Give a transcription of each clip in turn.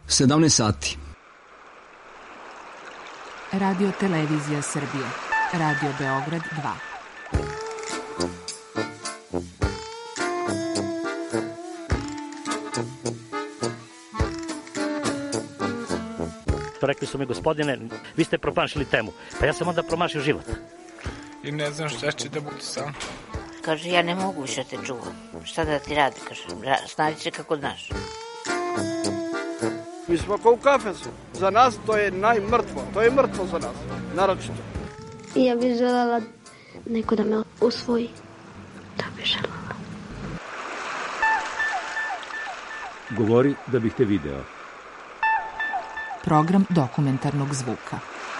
17 sati. Radio Televizija Srbije. Radio Beograd 2. Rekli su mi, gospodine, vi ste promašili temu. Pa ja sam onda promašio život. I ne znam šta će da bude sam. Kaže, ja ne mogu više te čuvam. Šta da ti radi, kaže, snađi se kako znaš. Mi smo kao u kafesu. Za nas to je najmrtvo. To je mrtvo za nas, naročito. Ja bih želela neko da me usvoji. Da bih želela. Govori da bih te video. Program dokumentarnog zvuka.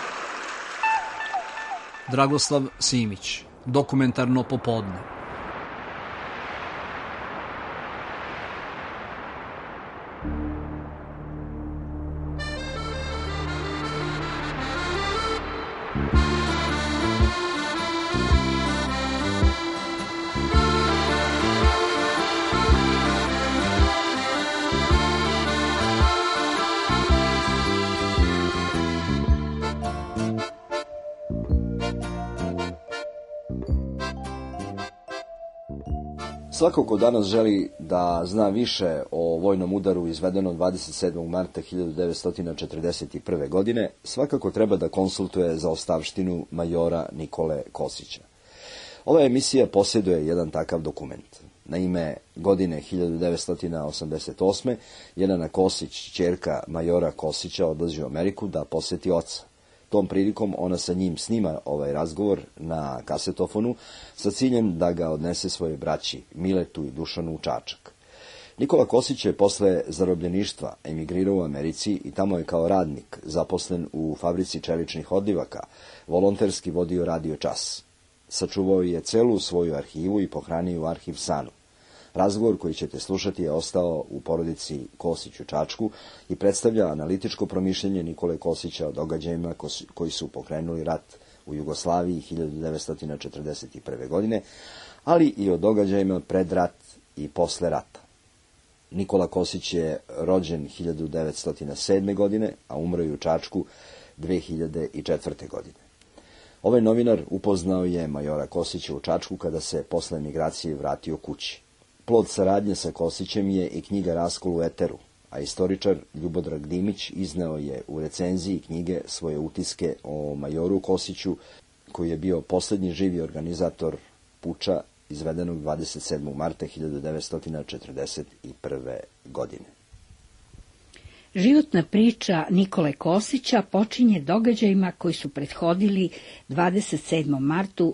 Dragoslav Simić. Dokumentarno popodne. Svako ko danas želi da zna više o vojnom udaru izvedenom 27. marta 1941. godine, svakako treba da konsultuje zaostavštinu majora Nikole Kosića. Ova emisija posjeduje jedan takav dokument. Naime, godine 1988. Jelena Kosić, ćerka majora Kosića, odlazi u Ameriku da poseti oca. Tom prilikom ona sa njim snima ovaj razgovor na kasetofonu sa ciljem da ga odnese svoje braći Miletu i Dušanu u Čačak. Nikola Kosić je posle zarobljeništva emigrirao u Americi i tamo je kao radnik zaposlen u fabrici čeličnih odlivaka, volonterski vodio radio čas. Sačuvao je celu svoju arhivu i pohranio u arhiv Sanu. Razgovor koji ćete slušati je ostao u porodici Kosić u Čačku i predstavlja analitičko promišljanje Nikole Kosića o događajima koji su pokrenuli rat u Jugoslaviji 1941. godine, ali i o događajima pred rat i posle rata. Nikola Kosić je rođen 1907. godine, a umro je u Čačku 2004. godine. Ovaj novinar upoznao je majora Kosića u Čačku kada se posle emigracije vratio kući. Plod saradnje sa Kosićem je i knjiga Raskol u eteru, a istoričar Ljubodrag Dimić izneo je u recenziji knjige svoje utiske o majoru Kosiću, koji je bio posljednji živi organizator puča izvedenog 27. marta 1941. godine. Životna priča Nikole Kosića počinje događajima koji su prethodili 27. martu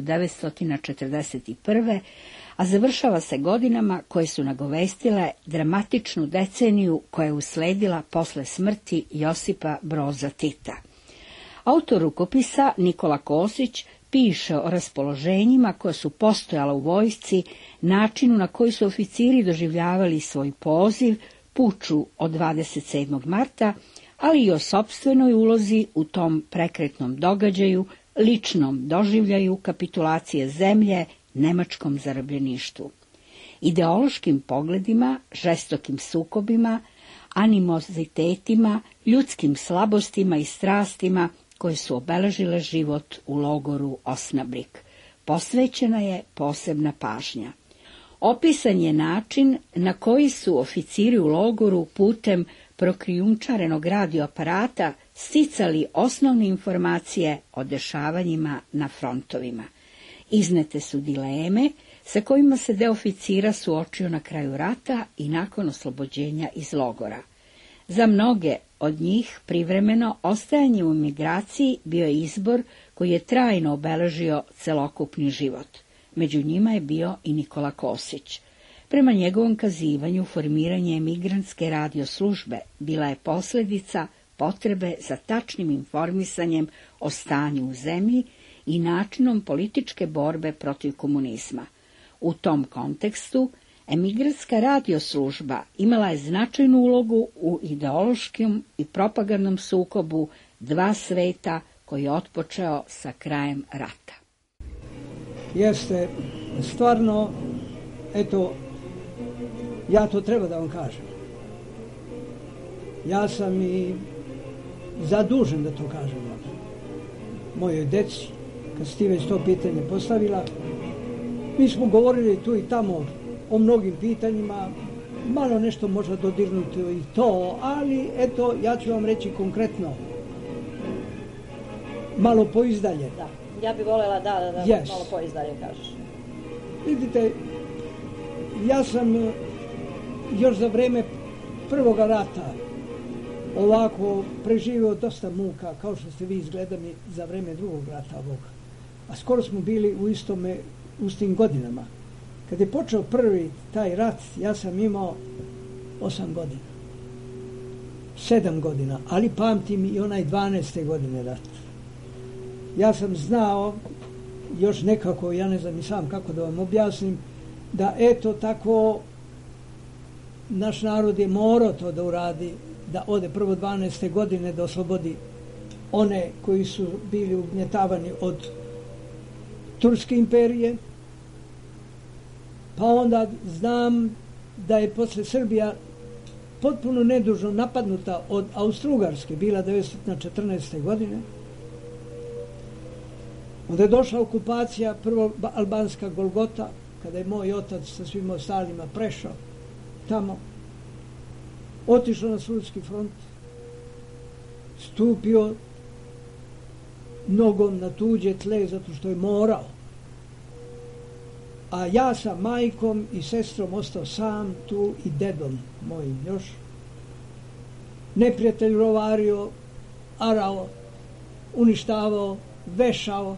1941. a završava se godinama koje su nagovestile dramatičnu deceniju koja je usledila posle smrti Josipa Broza Tita. Autor rukopisa Nikola Kosić piše o raspoloženjima koja su postojala u vojsci, načinu na koji su oficiri doživljavali svoj poziv, puču od 27. marta, ali i o sopstvenoj ulozi u tom prekretnom događaju, ličnom doživljaju kapitulacije zemlje nemačkom zarobljeništvu. Ideološkim pogledima, žestokim sukobima, animozitetima, ljudskim slabostima i strastima koje su obeležile život u logoru Osnabrück. Posvećena je posebna pažnja. Opisan je način na koji su oficiri u logoru putem prokrijumčarenog radioaparata sticali osnovne informacije o dešavanjima na frontovima. Iznete su dileme sa kojima se deo oficira suočio na kraju rata i nakon oslobođenja iz logora. Za mnoge od njih privremeno ostajanje u emigraciji bio je izbor koji je trajno obeležio celokupni život. Među njima je bio i Nikola Kosić. Prema njegovom kazivanju, formiranje emigrantske radioslužbe bila je posljedica potrebe za tačnim informisanjem o stanju u zemlji i načinom političke borbe protiv komunizma. U tom kontekstu, emigrantska radioslužba imala je značajnu ulogu u ideološkom i propagandnom sukobu dva sveta koji je otpočeo sa krajem rata. Jeste, stvarno, eto, ja to treba da vam kažem. Ja sam i zadužen da to kažem mojoj deci, kad si ti već to pitanje postavila. Mi smo govorili tu i tamo o mnogim pitanjima, malo nešto možda dodirnuti i to, ali eto, ja ću vam reći konkretno, malo poizdalje. Da, ja bih voljela da Yes. malo poizdalje kažeš. Vidite, ja sam još za vreme prvoga rata ovako preživio dosta muka, kao što ste vi izgledali za vreme drugog rata ovoga. A skoro smo bili u istim godinama. Kad je počeo prvi taj rat, ja sam imao 8 godina. 7 godina, ali pamtim i onaj 12. godine rat. Ja sam znao, još nekako, ja ne znam ni sam kako da vam objasnim, da eto tako naš narod je morao to da uradi, da ode prvo 12. godine da oslobodi one koji su bili ugnjetavani od Turske imperije, pa onda znam da je posle Srbija potpuno nedužno napadnuta od Austro-Ugarske, bila 1914. godine. Onda je došla okupacija, prvo albanska Golgota, kada je moj otac sa svim ostalima prešao tamo, otišao na Solunski front, stupio nogom na tuđe tle zato što je morao. A ja sa majkom i sestrom ostao sam tu i dedom mojim još. Neprijatelj rovario, arao, uništavao, vešao.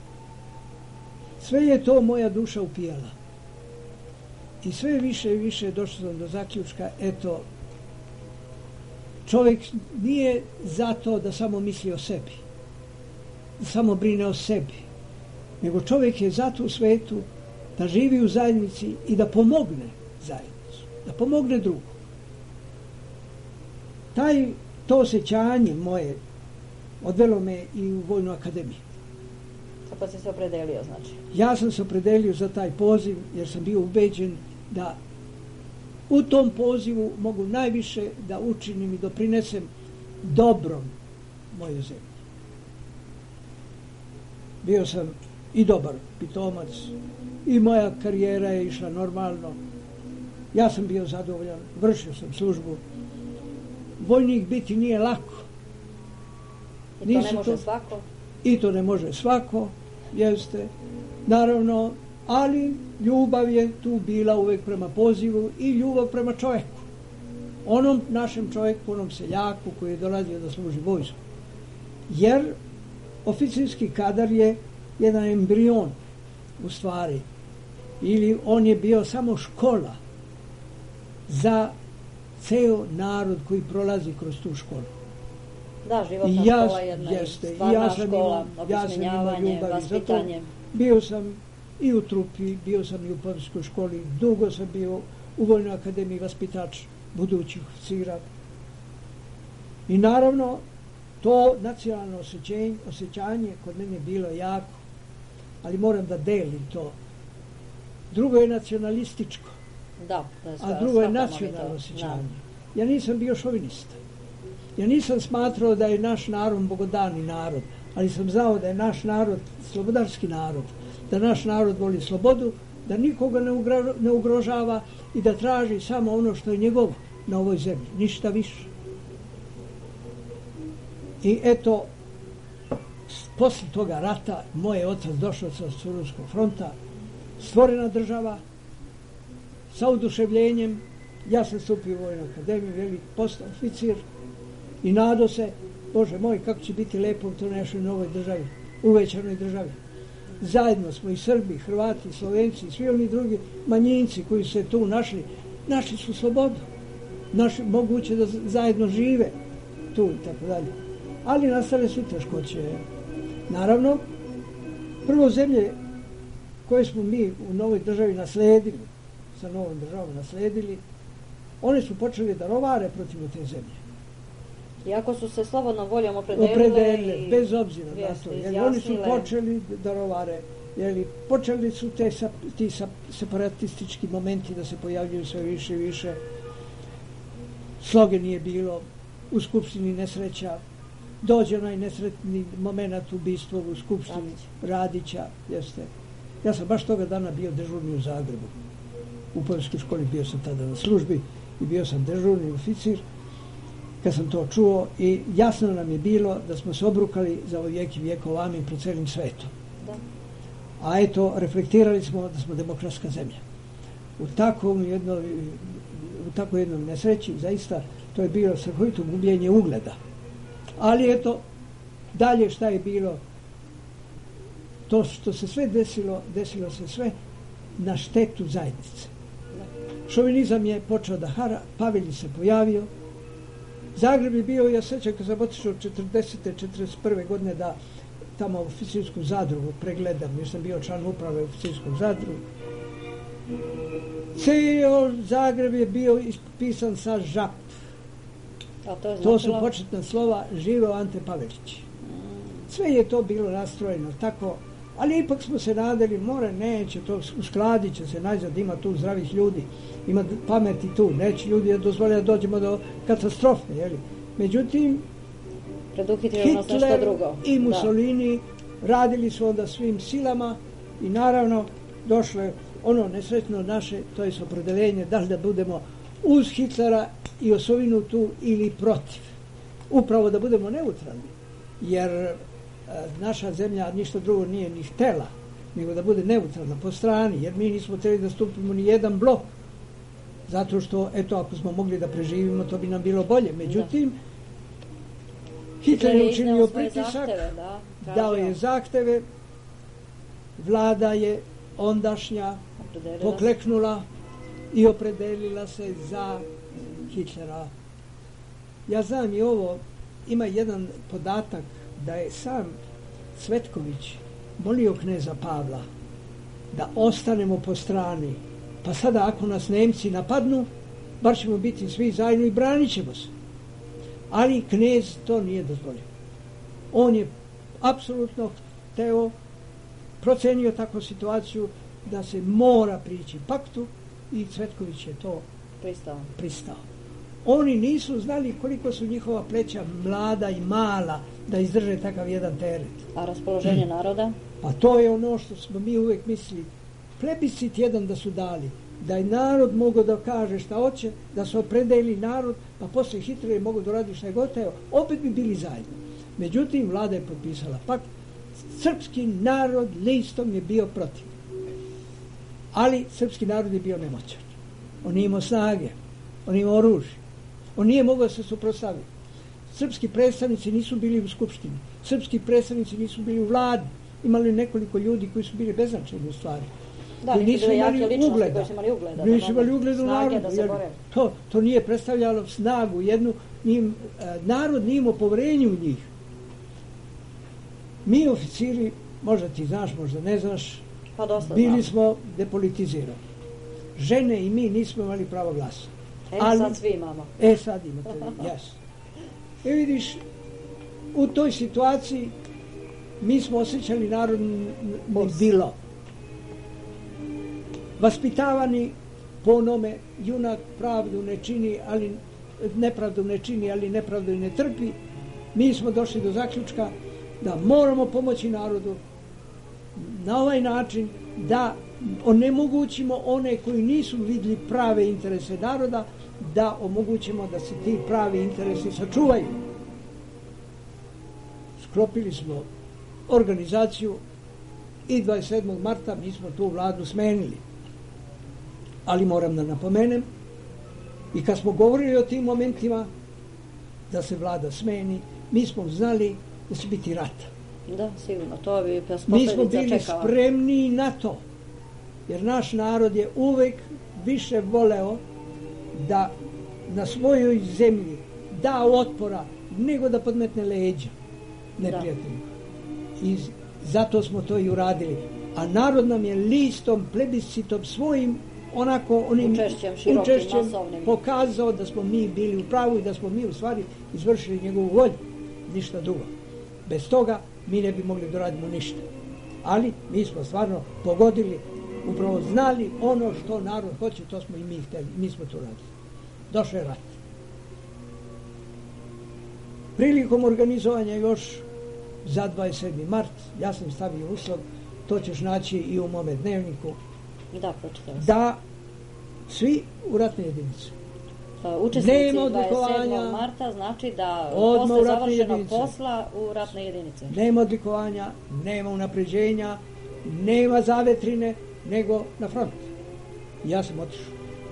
Sve je to moja duša upijala. I sve više i više došao sam do zaključka, eto, čovjek nije zato da samo misli o sebi, da samo brine o sebi, nego čovjek je zato u svetu da živi u zajednici i da pomogne zajednicu, da pomogne drugom. To osjećanje moje odvelo me i u Vojnu akademiju. Pa si se opredelio, znači? Ja sam se opredelio za taj poziv jer sam bio ubeđen da u tom pozivu mogu najviše da učinim i doprinesem dobrom moje zemlje. Bio sam i dobar pitomac i moja karijera je išla normalno. Ja sam bio zadovoljan, vršio sam službu. Vojnik biti nije lako. I to ne može svako? I to ne može svako, jeste, naravno, ali ljubav je tu bila uvek prema pozivu i ljubav prema čovjeku. Onom našem čovjeku, onom seljaku koji je dolazio da služi vojsku. Jer oficirski kadar je jedan embrion u stvari. Ili on je bio samo škola za ceo narod koji prolazi kroz tu školu. Da, životna škola jedna je stvarna škola, opismenjavanje, vaspitanje. Bio sam i u trupi, bio sam i u policijskoj školi, dugo sam bio u Vojnoj akademiji vaspitač budućih oficira. I naravno, to nacionalno osjećanje kod mene je bilo jako, ali moram da delim to. Drugo je nacionalističko, a drugo je nacionalno osjećanje. Ja nisam bio šovinista. Ja nisam smatrao da je naš narod bogodani narod, ali sam znao da je naš narod slobodarski narod, da naš narod voli slobodu, da nikoga ne ugrožava i da traži samo ono što je njegovo na ovoj zemlji, ništa više. I eto, posle toga rata, moj otac došao sa Solunskog fronta, stvorena država, sa oduševljenjem, ja sam stupio u Vojnu akademiju, velik postao oficir i nadao se, Bože moj, kako će biti lepo u toj našoj novoj državi, uvećanoj državi. Zajedno smo i Srbi, Hrvati, Slovenci, svi oni drugi manjinci koji su se tu našli su slobodu, moguće da zajedno žive tu i tako dalje. Ali nastale su teškoće. Naravno, prvo zemlje koje smo mi u novoj državi nasledili, sa novom državom nasledili, one su počeli da rovare protiv te zemlje. Iako su se slobodnom voljom opredelile, bez obzira na to, jer oni su počeli da rovare, počeli su ti separatistički momenti da se pojavljuju sve više i više, sloge nije bilo, u Skupštini nesreća, dođe onaj nesretni moment ubistva u Skupštini Radića, jeste. Ja sam baš toga dana bio dežurni u Zagrebu. U policijskoj školi bio sam tada na službi i bio sam dežurni oficir kad sam to čuo i jasno nam je bilo da smo se obrukali za ovaj vijek i vijekov, amin, pred cijelim svetom. A eto, reflektirali smo da smo demokratska zemlja. U takvoj jednoj nesreći, zaista, to je bilo strahovito gubljenje ugleda. Ali eto, dalje šta je bilo, to što se sve desilo se sve na štetu zajednice. Šovinizam je počeo da hara, Pavelj se pojavio, Zagreb je bio, ja sećam kad sam otišao 40. 41. godine da tamo oficirsku zadrugu pregledam, jer sam bio član uprave oficirskog zadrugu. Cijel Zagreb je bio ispisan sa žap. To su početna slova, živeo Ante Pavelić. Sve je to bilo nastrojeno tako, ali ipak smo se nadali, neće to, uskladit će se, najzad ima tu zdravih ljudi, ima pameti tu, neće ljudi da dozvole da dođemo do katastrofe, jeli. Međutim, Hitler i Mussolini radili su onda svim silama i naravno došlo je ono nesretno naše, to je opredeljenje da li da budemo uz Hitlera i osovinu tu ili protiv. Upravo da budemo neutralni, jer naša zemlja ništa drugo nije ni htela, nego da bude neutralna po strani, jer mi nismo htjeli da stupimo ni jedan blok, zato što, eto, ako smo mogli da preživimo, to bi nam bilo bolje. Međutim, Hitler je učinio pritisak, dao je zahteve, vlada je ondašnja pokleknula i opredelila se za Hitlera. Ja znam i ovo, ima jedan podatak da je sam Cvetković molio kneza Pavla da ostanemo po strani, pa sada ako nas Nemci napadnu, bar ćemo biti svi zajedno i branit ćemo se. Ali knez to nije dozvolio. On je apsolutno procenio takvu situaciju da se mora prići paktu i Cvetković je to pristao. Oni nisu znali koliko su njihova pleća mlada i mala da izdrže takav jedan teret. A raspoloženje naroda? Pa to je ono što smo mi uvijek mislili. Plebiscit jedan da su dali, da je narod mogao da kaže šta hoće, da su opredeli narod, pa poslije Hitler je mogao da radi šta je goteo, opet bi bili zajedno. Međutim, vlada je potpisala pakt, srpski narod listom je bio protiv. Ali srpski narod je bio nemoćan. On nije imao snage, on nije imao oružje, on nije mogao se suprotstaviti. Srpski predstavnici nisu bili u skupštini, srpski predstavnici nisu bili u vladi, imali nekoliko ljudi koji su bili beznačajni u stvari. Da, nisu bili jake ličnosti koji su imali ugleda. Nisu imali ugleda u narodu. To nije predstavljalo snagu jednu, narod nije imao poverenje u njih. Mi oficiri, možda ti znaš, možda ne znaš, bili smo depolitizirani. Žene i mi nismo imali pravo glasa. Sad svi imamo. Sad imate, jes. Vidiš, u toj situaciji mi smo osjećali narodni bilo. Vaspitavani po onome, junak pravdu ne čini, ali nepravdu ne čini, ali nepravdu i ne trpi. Mi smo došli do zaključka da moramo pomoći narodu na ovaj način da onemogućimo one koji nisu vidjeli prave interese naroda, da omogućimo da se ti pravi interesi sačuvaju. Sklopili smo organizaciju i 27. marta mi smo tu vladu smenili. Ali moram da napomenem, i kad smo govorili o tim momentima da se vlada smeni, mi smo znali da će biti rata. Da, sigurno, to bi mi smo bili spremni na to, jer naš narod je uvek više voleo da na svojoj zemlji da otpora nego da podmetne leđa neprijatelju. I zato smo to i uradili. A narod nam je listom, plebiscitom svojim onako onim učešćem pokazao da smo mi bili u pravu i da smo mi u stvari izvršili njegovu volju. Ništa drugo. Bez toga mi ne bi mogli da radimo ništa. Ali mi smo stvarno pogodili, upravo znali ono što narod hoće, to smo i mi hteli. Mi smo to radili. Došao je rat. Prilikom organizovanja još za 27. mart, ja sam stavio uslov, to ćeš naći i u mome dnevniku, da svi u ratne jedinice. Učesnici 27. marta znači da posle završenog posla u ratne jedinice. Nema odlikovanja, nema unapređenja, nema zavetrine, nego na front. Ja sam otišao.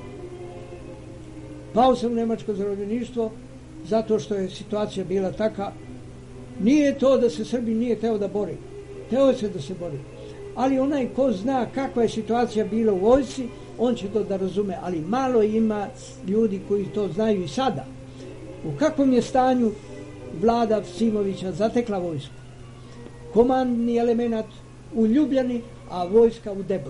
Pao sam u nemačko zarobljeništvo zato što je situacija bila taka. Nije to da se Srbi nije teo da bori. Teo se da se bori. Ali onaj ko zna kakva je situacija bila u vojsci, on će to da razume. Ali malo ima ljudi koji to znaju i sada. U kakvom je stanju vlada Simovića zatekla vojsku? Komandni element u Ljubljani, a vojska u Debru.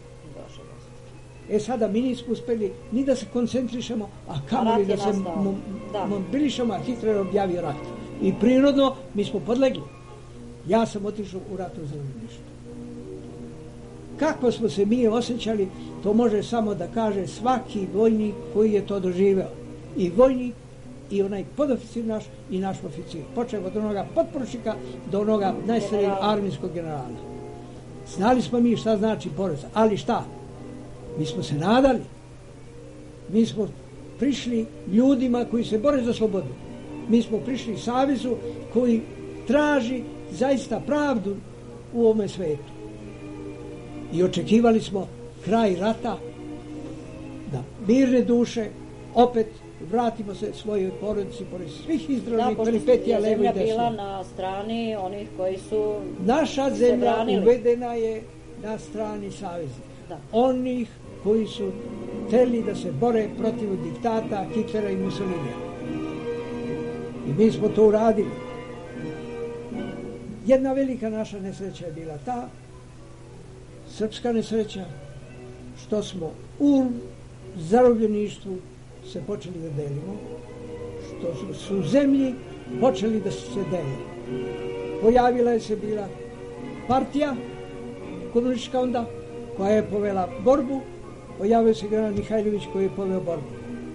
Sada mi nismo uspeli ni da se koncentrišemo, a kamoli da se mobilišemo, a Hitler objavio rat. I prirodno mi smo podlegli. Ja sam otišao u ratno zarobljeništvo. Kako smo se mi osjećali, to može samo da kaže svaki vojnik koji je to doživeo. I vojnik, i onaj podoficir naš, i naš oficir. Počeo od onoga potporučnika do onoga najstarijeg armijskog generala. Znali smo mi šta znači porez, ali šta? Mi smo se nadali. Mi smo prišli ljudima koji se bore za slobodu. Mi smo prišli savezu koji traži zaista pravdu u ovome svetu. I očekivali smo kraj rata, da mirne duše opet vratimo se svojoj porodici pored svih izdravnih peripetija levo i desno. Zemlja bila na strani onih koji su naša zemlja uvedena je na strani saveznika. Onih koji su hteli da se bore protiv diktata Hitlera i Mussolinija. I mi smo to uradili. Jedna velika naša nesreća je bila ta, srpska nesreća, što smo u zarobljeništvu se počeli da delimo, što su zemlji počeli da se deli. Pojavila je se bila partija komunistička onda, koja je povela borbu, pojavio se general Mihajlović koji je poveo borbu.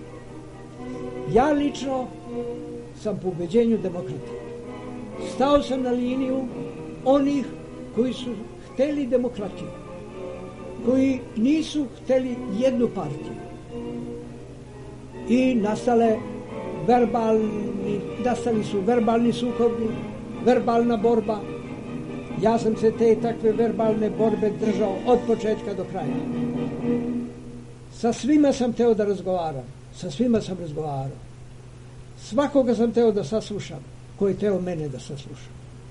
Ja lično sam po ubeđenju demokrata. Stao sam na liniju onih koji su hteli demokratiju, koji nisu hteli jednu partiju. I nastali su verbalni sukobi, verbalna borba. Ja sam se te takve verbalne borbe držao od početka do kraja. Sa svima sam teo da razgovaram, sa svima sam razgovarao. Svakoga sam teo da saslušam, koji je teo mene da saslušam.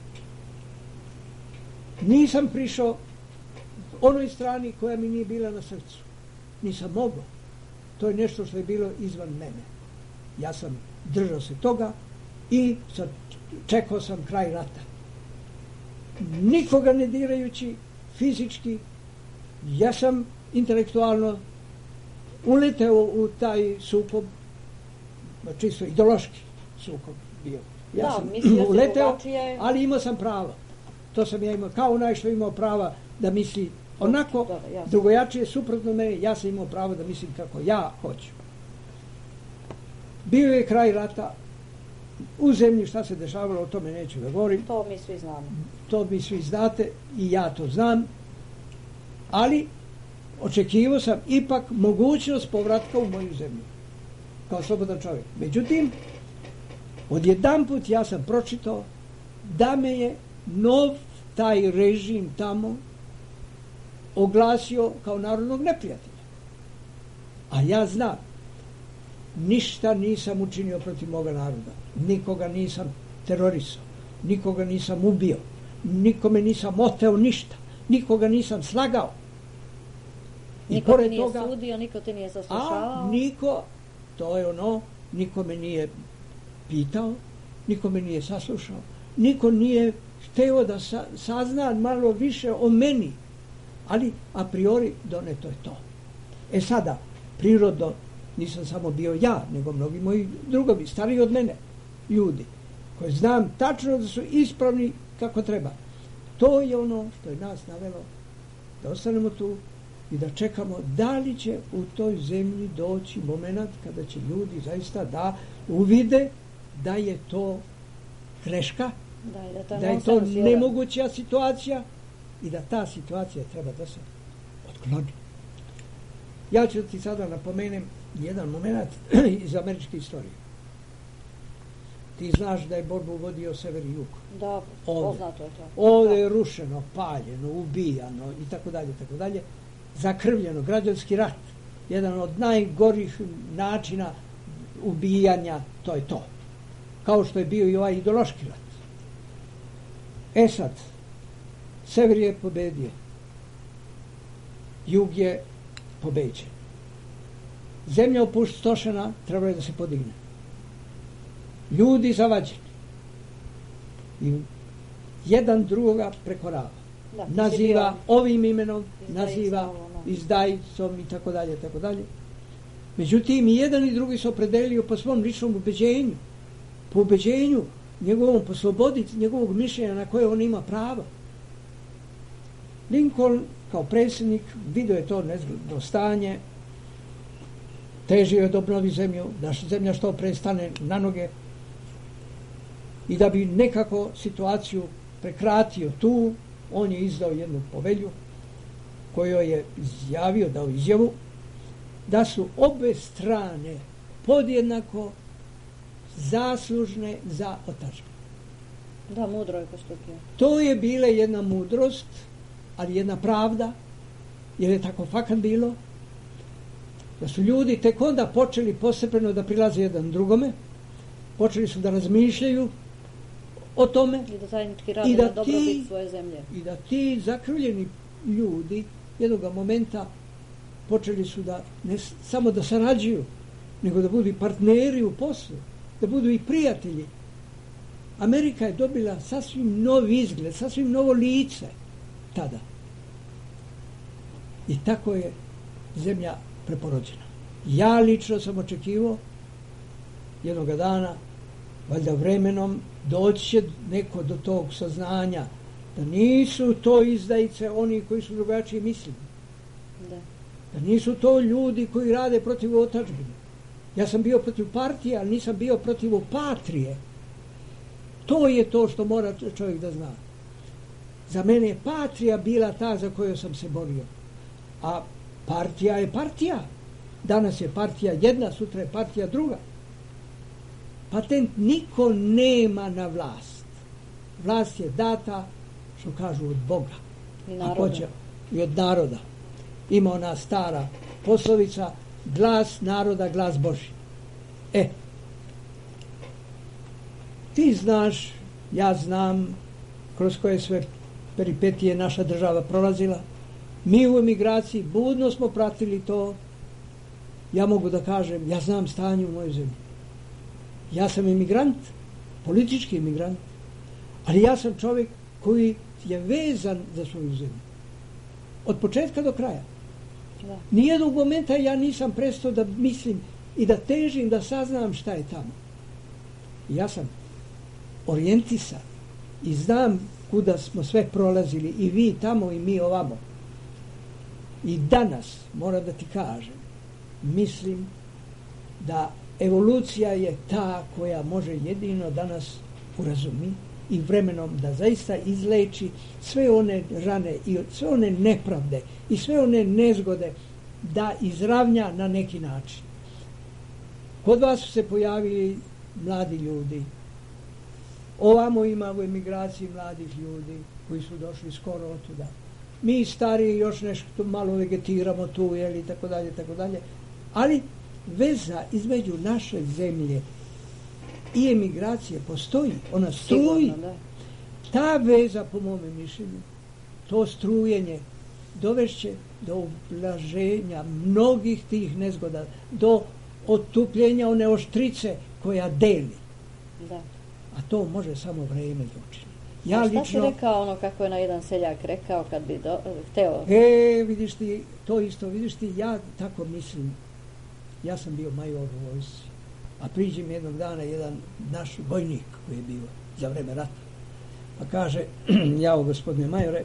Nisam prišao onoj strani koja mi nije bila na srcu. Nisam mogao. To je nešto što je bilo izvan mene. Ja sam držao se toga i čekao sam kraj rata. Nikoga ne dirajući fizički, ja sam intelektualno uleteo u taj sukob, čisto ideološki sukob bio. Ja sam uleteo, ali imao sam prava. To sam ja imao, kao onaj što imao prava da misli onako, drugojačije, suprotno mene, ja sam imao pravo da mislim kako ja hoću. Bio je kraj rata, u zemlji šta se dešavalo, o tome neću da govorim. To mi svi znamo. To mi svi znate i ja to znam, ali očekivao sam ipak mogućnost povratka u moju zemlju, kao slobodan čovjek. Međutim, odjedanput ja sam pročitao da me je nov taj režim tamo oglasio kao narodnog neprijatelja. A ja znam, ništa nisam učinio protiv moga naroda. Nikoga nisam terorisao, nikoga nisam ubio, nikome nisam oteo ništa, nikoga nisam slagao. Niko te nije sudio, niko te nije saslušavao. Niko, to je ono, niko me nije pitao, niko me nije saslušao, niko nije hteo da sazna malo više o meni, ali a priori doneto je to. Sada, prirodno, nisam samo bio ja, nego mnogi moji drugovi, stariji od mene, ljudi, koji znam tačno da su ispravni kako treba. To je ono što je nas navelo da ostanemo tu i da čekamo da li će u toj zemlji doći moment kada će ljudi zaista da uvide da je to greška, da je to nemoguća situacija i da ta situacija treba da se otkloni. Ja ću ti sada napomenem jedan moment iz američke istorije. Ti znaš da je borbu vodio sever i jug. Da, poznato je to. Ovdje je rušeno, paljeno, ubijano i tako dalje, zakrvljeno, građanski rat. Jedan od najgorih načina ubijanja, to je to. Kao što je bio i ovaj ideološki rat. E sad, sever je pobedio. Jug je pobeđen. Zemlja opustošena, trebalo je da se podigne. Ljudi zavađeni. I jedan drugoga prekorava. Naziva ovim imenom, naziva izdajicom i tako dalje. Međutim, i jedan i drugi se opredelio po svom ličnom ubeđenju. Po ubeđenju njegovom, po slobodi njegovog mišljenja na koje on ima prava. Lincoln kao predsjednik vidio je to nezgodno stanje, težio je da obnovi zemlju, da zemlja što pre stane na noge i da bi nekako situaciju prekratio tu, on je izdao jednu povelju kojoj je izjavio, dao izjavu, da su obe strane podjednako zaslužne za otadžbinu. Da, mudro je postupio. To je bila jedna mudrost, ali jedna pravda, jer je tako fakat bilo, da su ljudi tek onda počeli postepeno da prilaze jedan drugome, počeli su da razmišljaju o tome i da zajednički rade na dobrobit svoje zemlje. I da ti zakrvljeni ljudi jednog momenta počeli su da ne samo da sarađuju, nego da budu i partneri u poslu, da budu i prijatelji. Amerika je dobila sasvim novi izgled, sasvim novo lice tada. I tako je zemlja preporođena. Ja lično sam očekivao jednog dana, valjda vremenom, doći će neko do tog saznanja da nisu to izdajice oni koji su drugačije mislili. Da nisu to ljudi koji rade protiv otadžbine. Ja sam bio protiv partije, ali nisam bio protiv patrije. To je to što mora čovjek da zna. Za mene je patrija bila ta za koju sam se borio. A partija je partija. Danas je partija jedna, sutra je partija druga. Patent niko nema na vlast. Vlast je data, što kažu, od Boga. I od naroda. Ima ona stara poslovica, glas naroda, glas Božji. Ti znaš, ja znam kroz koje sve peripetije naša država prolazila. Mi u emigraciji budno smo pratili to. Ja mogu da kažem, ja znam stanje u mojoj zemlji. Ja sam emigrant, politički emigrant, ali ja sam čovjek koji je vezan za svoju zemlju. Od početka do kraja. Nijednog momenta ja nisam prestao da mislim i da težim da saznam šta je tamo. Ja sam orijentisan i znam kuda smo sve prolazili, i vi tamo i mi ovamo. I danas, moram da ti kažem, mislim da evolucija je ta koja može jedino danas urazumi i vremenom da zaista izleči sve one rane i sve one nepravde i sve one nezgode, da izravnja na neki način. Kod vas su se pojavili mladi ljudi. Ovamo ima u emigraciji mladih ljudi koji su došli skoro od tuda. Mi stariji još nešto malo vegetiramo tu, jeli, tako dalje. Ali veza između naše zemlje i emigracije postoji. Ona struji. Ta veza, po mome mišljenju, to strujenje dovešće do ublaženja mnogih tih nezgoda, do otupljenja one oštrice koja deli. Da. A to može samo vreme da učini. Ja šta si rekao ono kako je na jedan seljak rekao kad bi hteo? Vidiš ti, to isto, vidiš ti, ja tako mislim. Ja sam bio major u vojsci, a priđe mi jednog dana jedan naš vojnik koji je bio za vreme rata. Pa kaže, jao gospodine majore,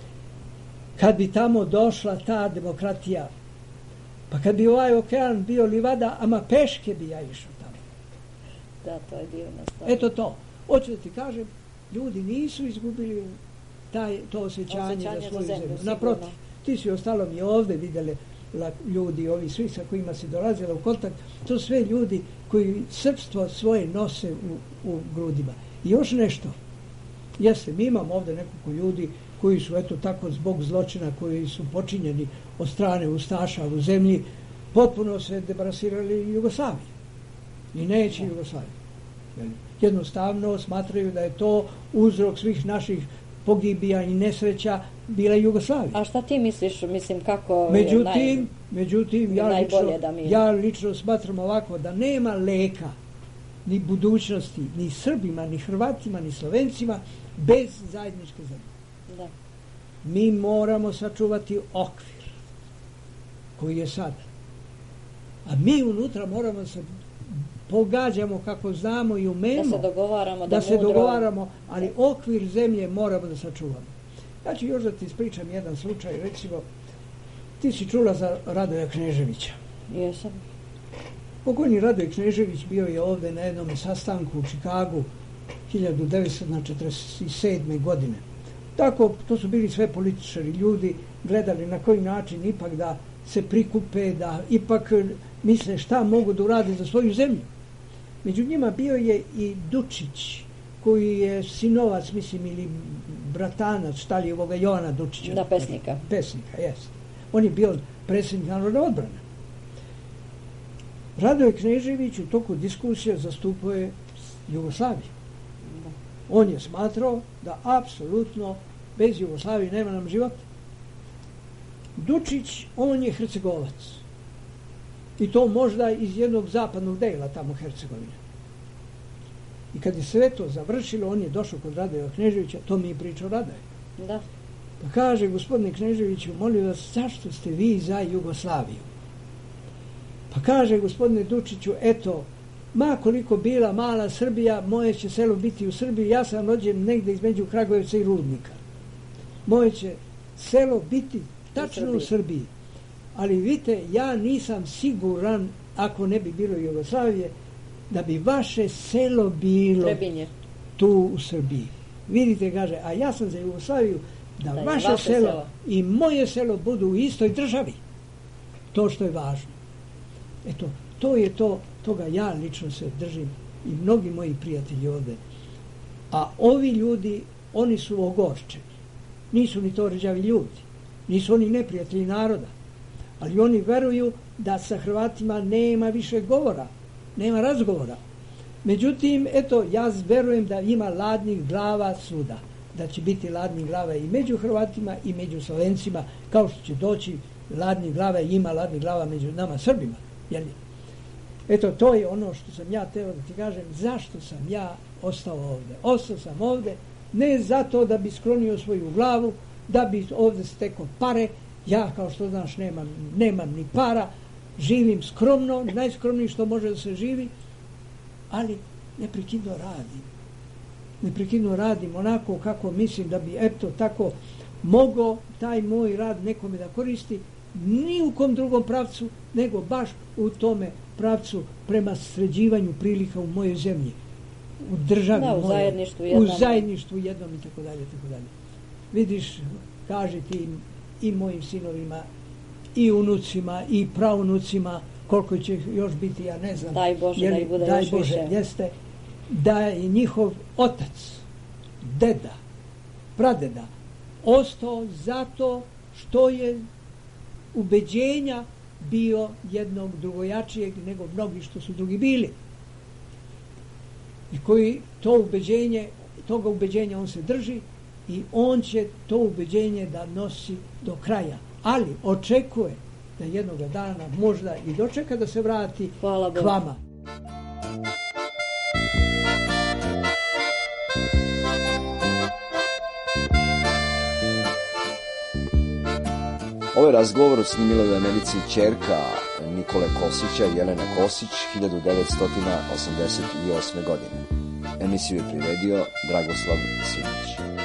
kad bi tamo došla ta demokratija, pa kad bi ovaj okean bio livada, ama peške bi ja išao tamo. Da, to je divno stvar. Eto to. Hoću da ti kažem, ljudi nisu izgubili to osjećanje za svoju zemlju. Naprotiv, ti si ostalo mi ovde vidjeli ljudi, ovi svi sa kojima si dolazila u kontakt, to sve ljudi koji srpstvo svoje nose u grudima. I još nešto, jeste, mi imamo ovde nekoliko ljudi koji su eto tako zbog zločina koji su počinjeni od strane ustaša u zemlji, potpuno se debrasirali Jugoslaviju i neće Jugoslaviju. Jednostavno smatraju da je to uzrok svih naših pogibija i nesreća bila Jugoslavija. A šta ti misliš, mislim, kako međutim ja lično smatram ovako, da nema leka ni budućnosti ni Srbima, ni Hrvatima, ni Slovencima bez zajedničke zemlje. Da. Mi moramo sačuvati okvir koji je sada. A mi unutra moramo se pogađamo kako znamo i umemo. Da se dogovaramo, ali okvir zemlje moramo da sačuvamo. Ja ću još da ti ispričam jedan slučaj, recimo, ti si čula za Radoja Kneževića. Jesam. Pokojni Radoje Knežević bio je ovde na jednom sastanku u Čikagu 1947. godine. Tako, to su bili sve političari, ljudi gledali na koji način ipak da se prikupe, da ipak misle šta mogu da urade za svoju zemlju. Među njima bio je i Dučić, koji je sinovac, mislim, ili bratanac Štalijevoga Jovana Dučića. Da, pesnika. Pesnika, jeste. On je bio predsjednik Narodne odbrane. Radoje Knežević u toku diskusije zastupuje Jugoslaviju. On je smatrao da apsolutno bez Jugoslavije nema nam života. Dučić, on je Hercegovac. I to možda iz jednog zapadnog dela tamo Hercegovine. I kad je sve to završilo, on je došao kod Radoja Kneževića, to mi je pričao Radoje. Da. Pa kaže, gospodine Kneževiću, molim vas, zašto ste vi za Jugoslaviju? Pa kaže, gospodine Dučiću, eto, ma koliko bila mala Srbija, moje će selo biti u Srbiji, ja sam rođen negde između Kragujevca i Rudnika. Moje će selo biti tačno u Srbiji. Ali vidite, ja nisam siguran, ako ne bi bilo Jugoslavije, da bi vaše selo bilo tu u Srbiji. Vidite, kaže, a ja sam za Jugoslaviju, da vaše selo i moje selo budu u istoj državi. To što je važno. Eto, to je to, toga ja lično se držim i mnogi moji prijatelji ovde. A ovi ljudi, oni su ogorčeni. Nisu ni to rđavi ljudi. Nisu oni neprijatelji naroda. Ali oni veruju da sa Hrvatima nema više govora. Nema razgovora. Međutim, eto, ja verujem da ima ladnih glava svuda. Da će biti ladnih glava i među Hrvatima i među Slovencima, kao što će doći ladnih glava i ima ladnih glava među nama Srbima. Jel? Eto, to je ono što sam ja teo da ti kažem, zašto sam ja ostao ovde. Ostao sam ovde ne zato da bi sklonio svoju glavu, da bi ovde stekao pare. Ja, kao što znaš, nemam ni para, živim skromno, najskromniji što može da se živi, ali neprekidno radim onako kako mislim da bi, eto, tako mogao taj moj rad nekome da koristi, ni u kom drugom pravcu, nego baš u tome pravcu prema sređivanju prilika u mojoj zemlji, u državi da, u zajedništvu jednom i tako dalje, tako dalje. Vidiš, kaži ti i mojim sinovima, i unucima, i praunucima, koliko će još biti, ja ne znam. Daj Bože, da ih bude još više. Jeste, da je njihov otac, deda, pradeda, ostao zato što je ubeđenja bio jednog drugojačijeg nego mnogi što su drugi bili. I koji toga ubeđenja on se drži i on će to ubeđenje da nosi do kraja. Ali očekuje da jednoga dana možda i dočeka da se vrati k vama. Ovaj razgovor snimila je u Americi ćerka Nikole Kosića, Jelena Kosić, 1988. godine. Emisiju je priredio Dragoslav Simić.